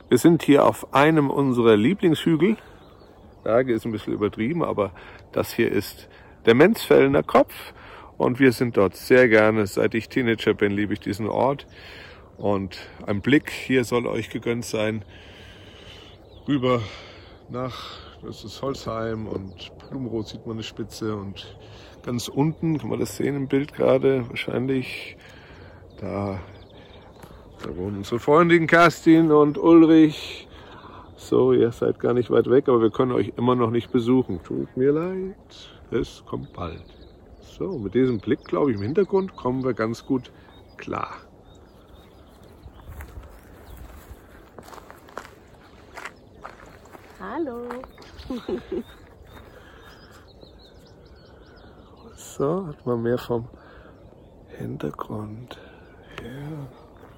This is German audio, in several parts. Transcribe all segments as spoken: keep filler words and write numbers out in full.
Wir sind hier auf einem unserer Lieblingshügel. Berge ist ein bisschen übertrieben, aber das hier ist der Menzfellner Kopf. Und wir sind dort sehr gerne. Seit ich Teenager bin, liebe ich diesen Ort. Und ein Blick hier soll euch gegönnt sein. Rüber nach, das ist Holzheim und Blumenroth sieht man eine Spitze. Und ganz unten, kann man das sehen im Bild gerade, wahrscheinlich, da, da wohnen unsere Freundinnen Kerstin und Ulrich. So, ihr seid gar nicht weit weg, aber wir können euch immer noch nicht besuchen. Tut mir leid, es kommt bald. So, mit diesem Blick, glaube ich, im Hintergrund kommen wir ganz gut klar. Hallo. So, hat man mehr vom Hintergrund. Ja.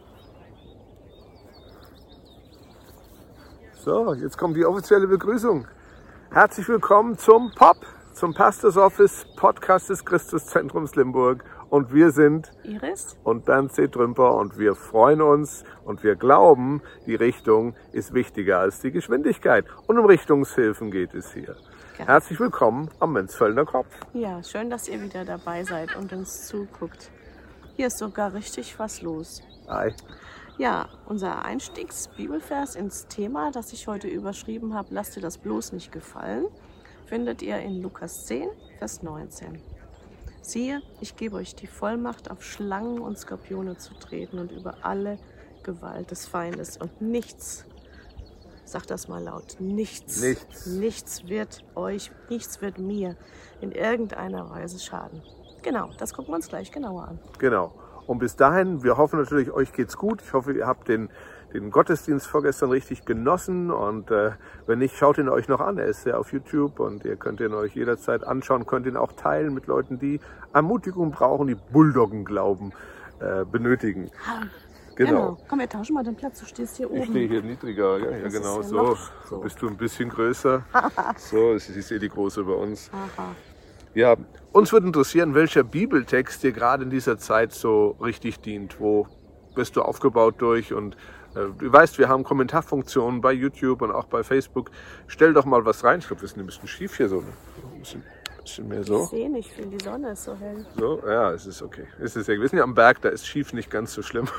So, jetzt kommt die offizielle Begrüßung. Herzlich willkommen zum P O P, zum Pastors Office Podcast des Christuszentrums Limburg. Und wir sind Iris und Bernd C. Trümper und wir freuen uns und wir glauben, die Richtung ist wichtiger als die Geschwindigkeit. Und um Richtungshilfen geht es hier. Ja. Herzlich willkommen am Menzfellner Kopf. Ja, schön, dass ihr wieder dabei seid und uns zuguckt. Hier ist sogar richtig was los. Hi. Ja, unser Einstiegsbibelvers ins Thema, das ich heute überschrieben habe, lasst dir das bloß nicht gefallen, findet ihr in Lukas zehn, Vers neunzehn. Siehe, ich gebe euch die Vollmacht, auf Schlangen und Skorpione zu treten und über alle Gewalt des Feindes. Und nichts, sag das mal laut, nichts, nichts, nichts wird euch, nichts wird mir in irgendeiner Weise schaden. Genau, das gucken wir uns gleich genauer an. Genau. Und bis dahin, wir hoffen natürlich, euch geht's gut. Ich hoffe, ihr habt den, den Gottesdienst vorgestern richtig genossen. Und äh, wenn nicht, schaut ihn euch noch an. Er ist ja auf YouTube und ihr könnt ihn euch jederzeit anschauen. Könnt ihn auch teilen mit Leuten, die Ermutigung brauchen, die Bulldoggen-Glauben äh, benötigen. Genau. genau. Komm, wir tauschen mal den Platz. Du stehst hier oben. Ich stehe hier niedriger. Ja, ja genau so. so. So bist du ein bisschen größer. So, das ist eh die Große bei uns. Aha. Ja, uns würde interessieren, welcher Bibeltext dir gerade in dieser Zeit so richtig dient. Wo bist du aufgebaut durch? Und äh, du weißt, wir haben Kommentarfunktionen bei YouTube und auch bei Facebook. Stell doch mal was rein. Ich glaube, wir sind ein bisschen schief hier so. Ein bisschen, ein bisschen mehr so. Ich sehe nicht viel, die Sonne ist so hell. So, ja, es ist okay. Es ist ja, wir sind ja am Berg, da ist schief nicht ganz so schlimm.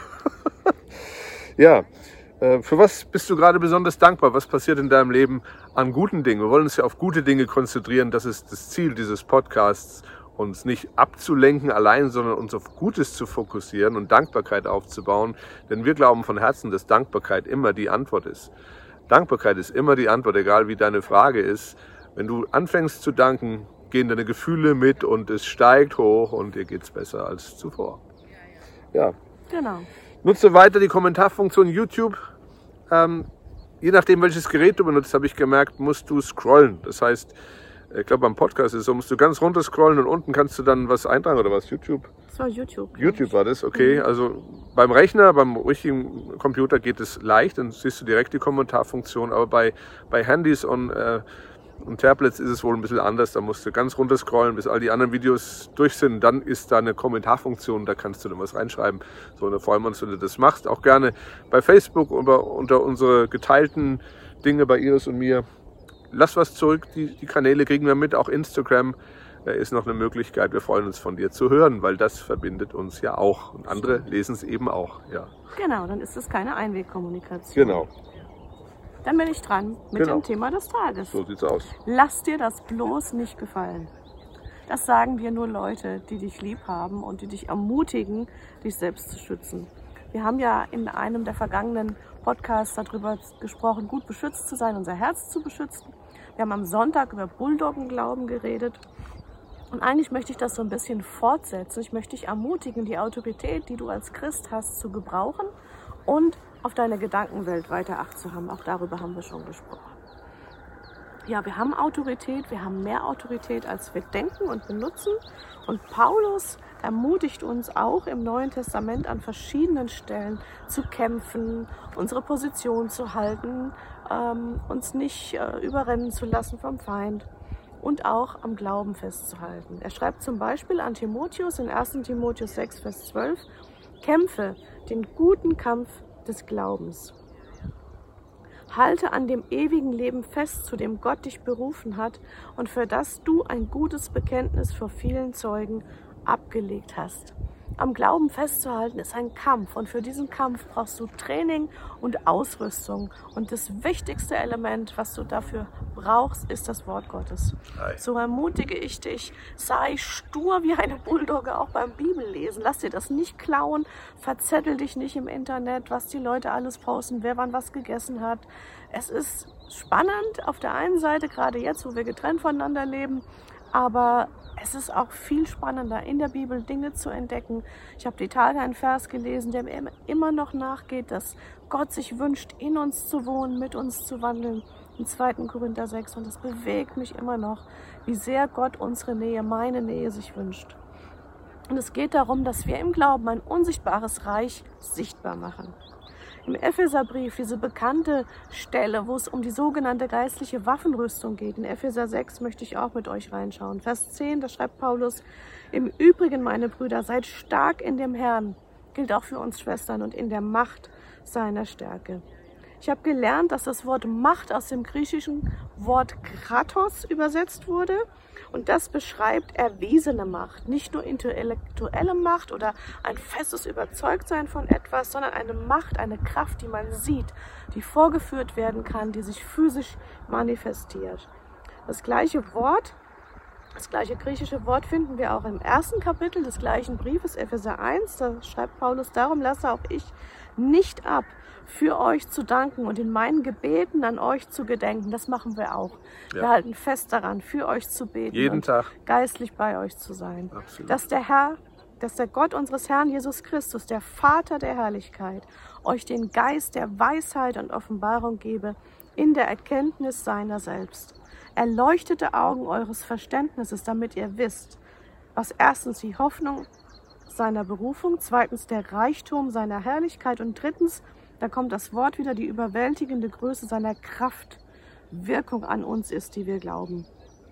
Ja. Für was bist du gerade besonders dankbar? Was passiert in deinem Leben an guten Dingen? Wir wollen uns ja auf gute Dinge konzentrieren. Das ist das Ziel dieses Podcasts, uns nicht abzulenken allein, sondern uns auf Gutes zu fokussieren und Dankbarkeit aufzubauen. Denn wir glauben von Herzen, dass Dankbarkeit immer die Antwort ist. Dankbarkeit ist immer die Antwort, egal wie deine Frage ist. Wenn du anfängst zu danken, gehen deine Gefühle mit und es steigt hoch und dir geht's besser als zuvor. Ja. Genau. Nutze weiter die Kommentarfunktion YouTube. Ähm, je nachdem, welches Gerät du benutzt, habe ich gemerkt, musst du scrollen. Das heißt, ich glaube, beim Podcast ist es so, musst du ganz runter scrollen und unten kannst du dann was eintragen oder was? YouTube? Das war YouTube. YouTube war das, okay. Mhm. Also beim Rechner, beim richtigen Computer geht es leicht, dann siehst du direkt die Kommentarfunktion. Aber bei, bei Handys und äh, Und Tablets ist es wohl ein bisschen anders, da musst du ganz runter scrollen, bis all die anderen Videos durch sind. Dann ist da eine Kommentarfunktion, da kannst du dann was reinschreiben. So, und da freuen wir uns, wenn du das machst. Auch gerne bei Facebook oder unter unsere geteilten Dinge bei Iris und mir. Lass was zurück, die, die Kanäle kriegen wir mit, auch Instagram. Da ist noch eine Möglichkeit, wir freuen uns von dir zu hören, weil das verbindet uns ja auch. Und andere lesen es eben auch, ja. Genau, dann ist es keine Einwegkommunikation. Genau. Dann bin ich dran mit Genau. dem Thema des Tages. So sieht's aus. Lass dir das bloß nicht gefallen. Das sagen dir nur Leute, die dich lieb haben und die dich ermutigen, dich selbst zu schützen. Wir haben ja in einem der vergangenen Podcasts darüber gesprochen, gut beschützt zu sein, unser Herz zu beschützen. Wir haben am Sonntag über Bulldoggenglauben geredet. Und eigentlich möchte ich das so ein bisschen fortsetzen. Ich möchte dich ermutigen, die Autorität, die du als Christ hast, zu gebrauchen und auf deine Gedankenwelt weiter Acht zu haben. Auch darüber haben wir schon gesprochen. Ja, wir haben Autorität, wir haben mehr Autorität, als wir denken und benutzen. Und Paulus ermutigt uns auch im Neuen Testament an verschiedenen Stellen zu kämpfen, unsere Position zu halten, ähm, uns nicht äh, überrennen zu lassen vom Feind und auch am Glauben festzuhalten. Er schreibt zum Beispiel an Timotheus in erster Timotheus sechs, Vers zwölf, kämpfe den guten Kampf des Glaubens. Halte an dem ewigen Leben fest, zu dem Gott dich berufen hat und für das du ein gutes Bekenntnis vor vielen Zeugen abgelegt hast. Am Glauben festzuhalten ist ein Kampf und für diesen Kampf brauchst du Training und Ausrüstung. Und das wichtigste Element, was du dafür brauchst, ist das Wort Gottes. Hi. So ermutige ich dich, sei stur wie eine Bulldogge auch beim Bibellesen. Lass dir das nicht klauen, verzettel dich nicht im Internet, was die Leute alles posten, wer wann was gegessen hat. Es ist spannend auf der einen Seite, gerade jetzt, wo wir getrennt voneinander leben, aber es ist auch viel spannender, in der Bibel Dinge zu entdecken. Ich habe die Tage einen Vers gelesen, der mir immer noch nachgeht, dass Gott sich wünscht, in uns zu wohnen, mit uns zu wandeln. Im zweiten Korinther sechs. Und das bewegt mich immer noch, wie sehr Gott unsere Nähe, meine Nähe sich wünscht. Und es geht darum, dass wir im Glauben ein unsichtbares Reich sichtbar machen. Im Epheserbrief, diese bekannte Stelle, wo es um die sogenannte geistliche Waffenrüstung geht. In Epheser sechs möchte ich auch mit euch reinschauen. Vers zehn, da schreibt Paulus: Im Übrigen, meine Brüder, seid stark in dem Herrn. Gilt auch für uns Schwestern und in der Macht seiner Stärke. Ich habe gelernt, dass das Wort Macht aus dem griechischen Wort Kratos übersetzt wurde. Und das beschreibt erwiesene Macht, nicht nur intellektuelle Macht oder ein festes Überzeugtsein von etwas, sondern eine Macht, eine Kraft, die man sieht, die vorgeführt werden kann, die sich physisch manifestiert. Das gleiche Wort, das gleiche griechische Wort finden wir auch im ersten Kapitel des gleichen Briefes, Epheser eins. Da schreibt Paulus: Darum lasse auch ich nicht ab, für euch zu danken und in meinen Gebeten an euch zu gedenken. Das machen wir auch. Ja. Wir halten fest daran, für euch zu beten. Jeden und Tag. Geistlich bei euch zu sein. Absolut. Dass der Herr, dass der Gott unseres Herrn Jesus Christus, der Vater der Herrlichkeit, euch den Geist der Weisheit und Offenbarung gebe in der Erkenntnis seiner selbst. Erleuchtete Augen eures Verständnisses, damit ihr wisst, was erstens die Hoffnung seiner Berufung, zweitens der Reichtum seiner Herrlichkeit und drittens, da kommt das Wort wieder, die überwältigende Größe seiner Kraftwirkung an uns ist, die wir glauben.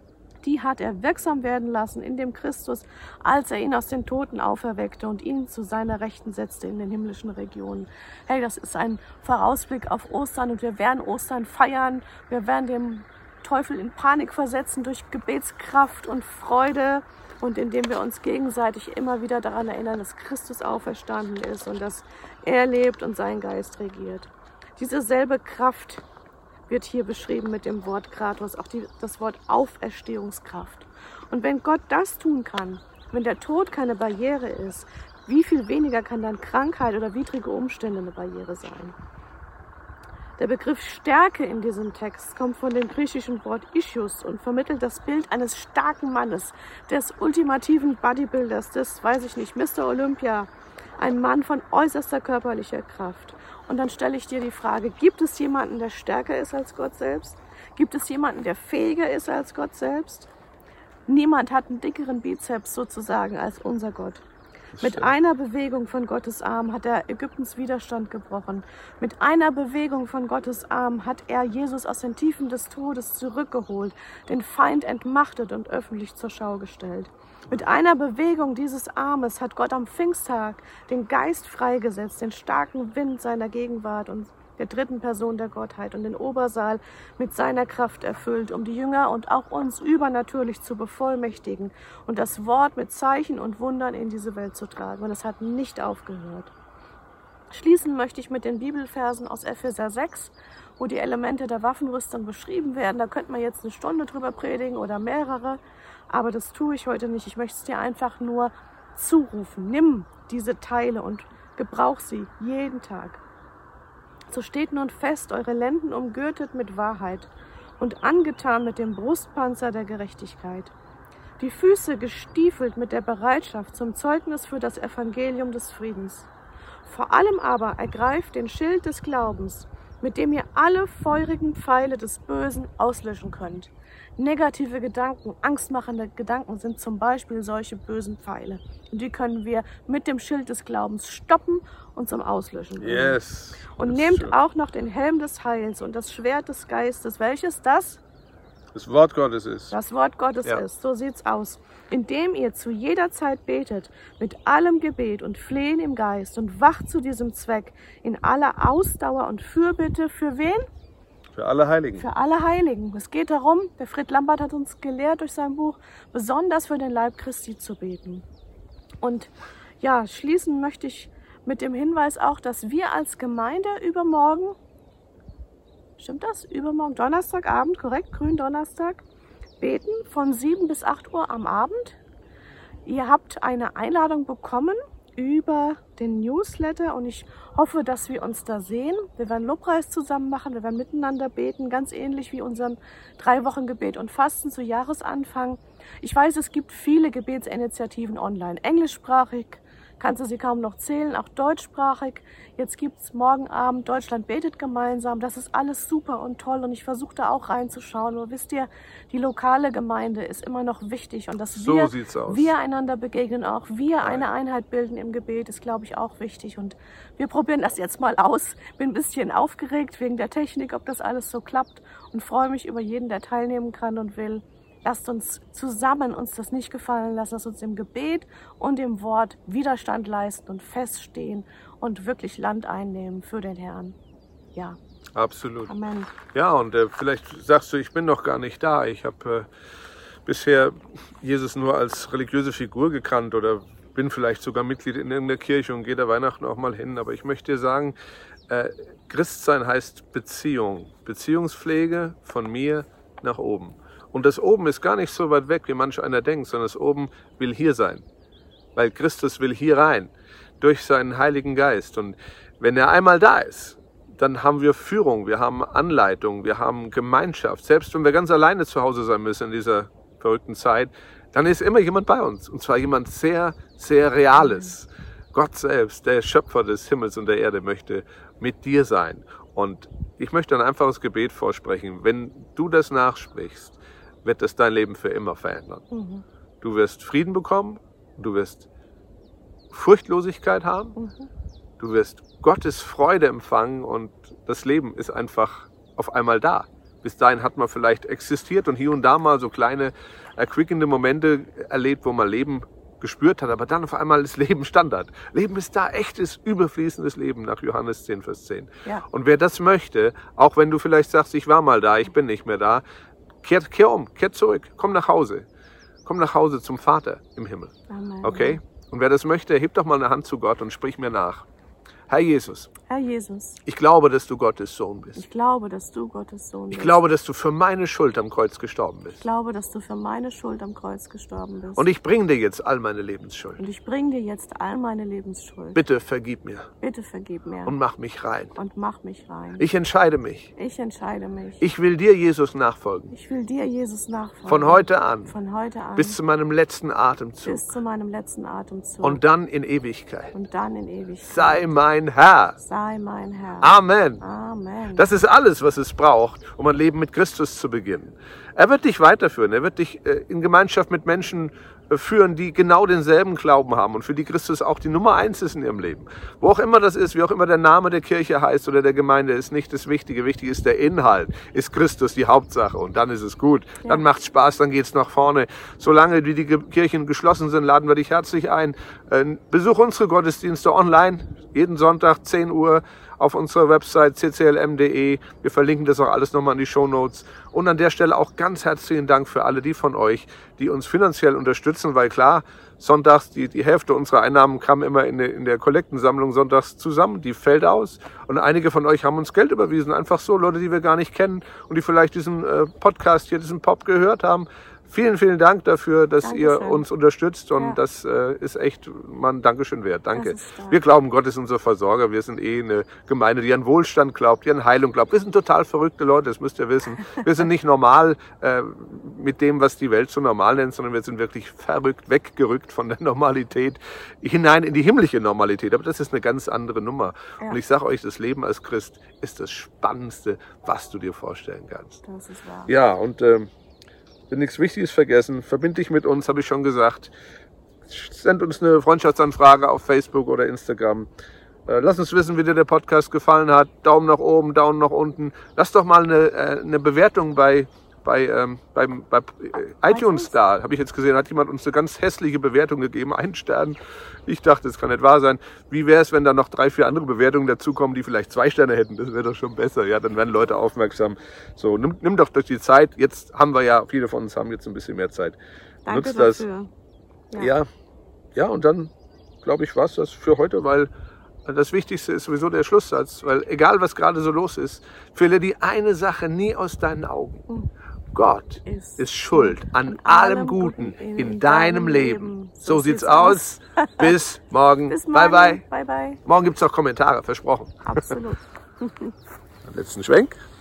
Die hat er wirksam werden lassen in dem Christus, als er ihn aus den Toten auferweckte und ihn zu seiner Rechten setzte in den himmlischen Regionen. Hey, das ist ein Vorausblick auf Ostern und wir werden Ostern feiern. Wir werden dem Teufel in Panik versetzen durch Gebetskraft und Freude und indem wir uns gegenseitig immer wieder daran erinnern, dass Christus auferstanden ist und dass er lebt und sein Geist regiert. Diese selbe Kraft wird hier beschrieben mit dem Wort Kratos, auch die, das Wort Auferstehungskraft. Und wenn Gott das tun kann, wenn der Tod keine Barriere ist, wie viel weniger kann dann Krankheit oder widrige Umstände eine Barriere sein? Der Begriff Stärke in diesem Text kommt von dem griechischen Wort Ischios und vermittelt das Bild eines starken Mannes, des ultimativen Bodybuilders, des, weiß ich nicht, Mister Olympia, ein Mann von äußerster körperlicher Kraft. Und dann stelle ich dir die Frage, gibt es jemanden, der stärker ist als Gott selbst? Gibt es jemanden, der fähiger ist als Gott selbst? Niemand hat einen dickeren Bizeps sozusagen als unser Gott. Mit einer Bewegung von Gottes Arm hat er Ägyptens Widerstand gebrochen. Mit einer Bewegung von Gottes Arm hat er Jesus aus den Tiefen des Todes zurückgeholt, den Feind entmachtet und öffentlich zur Schau gestellt. Mit einer Bewegung dieses Armes hat Gott am Pfingsttag den Geist freigesetzt, den starken Wind seiner Gegenwart und der dritten Person der Gottheit und den Obersaal mit seiner Kraft erfüllt, um die Jünger und auch uns übernatürlich zu bevollmächtigen und das Wort mit Zeichen und Wundern in diese Welt zu tragen. Und es hat nicht aufgehört. Schließen möchte ich mit den Bibelversen aus Epheser sechs, wo die Elemente der Waffenrüstung beschrieben werden. Da könnte man jetzt eine Stunde drüber predigen oder mehrere, aber das tue ich heute nicht. Ich möchte es dir einfach nur zurufen. Nimm diese Teile und gebrauch sie jeden Tag. So steht nun fest, eure Lenden umgürtet mit Wahrheit und angetan mit dem Brustpanzer der Gerechtigkeit. Die Füße gestiefelt mit der Bereitschaft zum Zeugnis für das Evangelium des Friedens. Vor allem aber ergreift den Schild des Glaubens, mit dem ihr alle feurigen Pfeile des Bösen auslöschen könnt. Negative Gedanken, angstmachende Gedanken sind zum Beispiel solche bösen Pfeile. Und die können wir mit dem Schild des Glaubens stoppen und zum Auslöschen bringen. Yes. Und nehmt schön. Auch noch den Helm des Heils und das Schwert des Geistes, welches das? Das Wort Gottes ist. Das Wort Gottes ja. ist, so sieht's aus. Indem ihr zu jeder Zeit betet, mit allem Gebet und Flehen im Geist und wacht zu diesem Zweck in aller Ausdauer und Fürbitte für wen? Für alle Heiligen. Für alle Heiligen. Es geht darum, der Fred Lambert hat uns gelehrt durch sein Buch, besonders für den Leib Christi zu beten. Und ja, schließen möchte ich mit dem Hinweis auch, dass wir als Gemeinde übermorgen, stimmt das? Übermorgen, Donnerstagabend, korrekt, Gründonnerstag, beten von sieben bis acht Uhr am Abend. Ihr habt eine Einladung bekommen über den Newsletter und ich hoffe, dass wir uns da sehen. Wir werden Lobpreis zusammen machen, wir werden miteinander beten, ganz ähnlich wie unserem drei Wochen Gebet und Fasten zu Jahresanfang. Ich weiß, es gibt viele Gebetsinitiativen online, englischsprachig, kannst du sie kaum noch zählen, auch deutschsprachig. Jetzt gibt's morgen Abend Deutschland betet gemeinsam. Das ist alles super und toll und ich versuche da auch reinzuschauen. Aber wisst ihr, die lokale Gemeinde ist immer noch wichtig und dass So wir, sieht's aus. wir einander begegnen, auch wir Nein. eine Einheit bilden im Gebet, ist, glaube ich, auch wichtig. Und wir probieren das jetzt mal aus. Bin ein bisschen aufgeregt wegen der Technik, ob das alles so klappt und freue mich über jeden, der teilnehmen kann und will. Lasst uns zusammen uns das nicht gefallen lassen, lasst uns im Gebet und im Wort Widerstand leisten und feststehen und wirklich Land einnehmen für den Herrn. Ja. Absolut. Amen. Ja, und äh, vielleicht sagst du, ich bin noch gar nicht da. Ich habe äh, bisher Jesus nur als religiöse Figur gekannt oder bin vielleicht sogar Mitglied in irgendeiner Kirche und gehe da Weihnachten auch mal hin. Aber ich möchte dir sagen, äh, Christsein heißt Beziehung. Beziehungspflege von mir nach oben. Und das Oben ist gar nicht so weit weg, wie manch einer denkt, sondern das Oben will hier sein. Weil Christus will hier rein, durch seinen Heiligen Geist. Und wenn er einmal da ist, dann haben wir Führung, wir haben Anleitung, wir haben Gemeinschaft. Selbst wenn wir ganz alleine zu Hause sein müssen in dieser verrückten Zeit, dann ist immer jemand bei uns. Und zwar jemand sehr, sehr Reales. Gott selbst, der Schöpfer des Himmels und der Erde, möchte mit dir sein. Und ich möchte ein einfaches Gebet vorsprechen. Wenn du das nachsprichst, wird das dein Leben für immer verändern. Mhm. Du wirst Frieden bekommen, du wirst Furchtlosigkeit haben, mhm. du wirst Gottes Freude empfangen und das Leben ist einfach auf einmal da. Bis dahin hat man vielleicht existiert und hier und da mal so kleine erquickende Momente erlebt, wo man Leben gespürt hat, aber dann auf einmal ist Leben Standard. Leben ist da, echtes, überfließendes Leben nach Johannes zehn, Vers zehn. Ja. Und wer das möchte, auch wenn du vielleicht sagst, ich war mal da, ich bin nicht mehr da, Kehr, kehr um, kehr zurück, komm nach Hause. Komm nach Hause zum Vater im Himmel. Amen. Okay? Und wer das möchte, heb doch mal eine Hand zu Gott und sprich mir nach. Herr Jesus. Herr Jesus. Ich glaube, dass du Gottes Sohn bist. Ich glaube, dass du Gottes Sohn bist. Ich glaube, dass du für meine Schuld am Kreuz gestorben bist. Ich glaube, dass du für meine Schuld am Kreuz gestorben bist. Und ich bringe dir jetzt all meine Lebensschuld. Und ich bringe dir jetzt all meine Lebensschuld. Bitte vergib mir. Bitte vergib mir. Und mach mich rein. Und mach mich rein. Ich entscheide mich. Ich entscheide mich. Ich will dir, Jesus, nachfolgen. Ich will dir, Jesus, nachfolgen. Von heute an. Von heute an. Bis zu meinem letzten Atemzug. Bis zu meinem letzten Atemzug. Und dann in Ewigkeit. Und dann in Ewigkeit. Sei mein Herr. Sei mein Herr. Amen. Amen. Das ist alles, was es braucht, um ein Leben mit Christus zu beginnen. Er wird dich weiterführen. Er wird dich in Gemeinschaft mit Menschen führen, die genau denselben Glauben haben und für die Christus auch die Nummer eins ist in ihrem Leben. Wo auch immer das ist, wie auch immer der Name der Kirche heißt oder der Gemeinde, ist nicht das Wichtige. Wichtig ist der Inhalt. Ist Christus die Hauptsache und dann ist es gut. Ja. Dann macht's Spaß, dann geht's nach vorne. Solange die, die Kirchen geschlossen sind, laden wir dich herzlich ein. Besuch unsere Gottesdienste online, jeden Sonntag zehn Uhr. Auf unserer Website c c l m punkt d e. Wir verlinken das auch alles nochmal in die Shownotes. Und an der Stelle auch ganz herzlichen Dank für alle die von euch, die uns finanziell unterstützen, weil klar, sonntags, die, die Hälfte unserer Einnahmen kam immer in, der, in der Kollektensammlung sonntags zusammen, die fällt aus. Und einige von euch haben uns Geld überwiesen, einfach so, Leute, die wir gar nicht kennen und die vielleicht diesen äh, Podcast hier, diesen Pop gehört haben. Vielen, vielen Dank dafür, dass Dankeschön. Ihr uns unterstützt und ja. das äh, ist echt mal ein Dankeschön wert. Danke. Wir glauben, Gott ist unser Versorger. Wir sind eh eine Gemeinde, die an Wohlstand glaubt, die an Heilung glaubt. Wir sind total verrückte Leute, das müsst ihr wissen. Wir sind nicht normal äh, mit dem, was die Welt so normal nennt, sondern wir sind wirklich verrückt, weggerückt von der Normalität hinein in die himmlische Normalität. Aber das ist eine ganz andere Nummer. Ja. Und ich sage euch, das Leben als Christ ist das Spannendste, was du dir vorstellen kannst. Das ist wahr. Ja, und ähm, wenn nichts Wichtiges vergessen, verbind dich mit uns, habe ich schon gesagt. Send uns eine Freundschaftsanfrage auf Facebook oder Instagram. Äh, lass uns wissen, wie dir der Podcast gefallen hat. Daumen nach oben, Daumen nach unten. Lass doch mal eine, äh, eine Bewertung bei, bei, ähm, beim, bei iTunes Star, habe ich jetzt gesehen, hat jemand uns eine ganz hässliche Bewertung gegeben, einen Stern. Ich dachte, das kann nicht wahr sein. Wie wäre es, wenn da noch drei, vier andere Bewertungen dazukommen, die vielleicht zwei Sterne hätten? Das wäre doch schon besser. Ja, dann werden Leute aufmerksam. So, nimm, nimm doch durch die Zeit. Jetzt haben wir ja, viele von uns haben jetzt ein bisschen mehr Zeit. Danke Nutzt das. dafür. Ja. ja, ja, und dann, glaube ich, war es das für heute, weil das Wichtigste ist sowieso der Schlusssatz, weil egal, was gerade so los ist, verliere die eine Sache nie aus deinen Augen. Mhm. Gott ist, ist schuld an, an allem Guten in, in deinem Leben. Leben. So, so sieht's aus. Bis morgen. Bis Bye, morgen. bye. Bye, bye. Morgen gibt's auch Kommentare, versprochen. Absolut. Letzten Schwenk.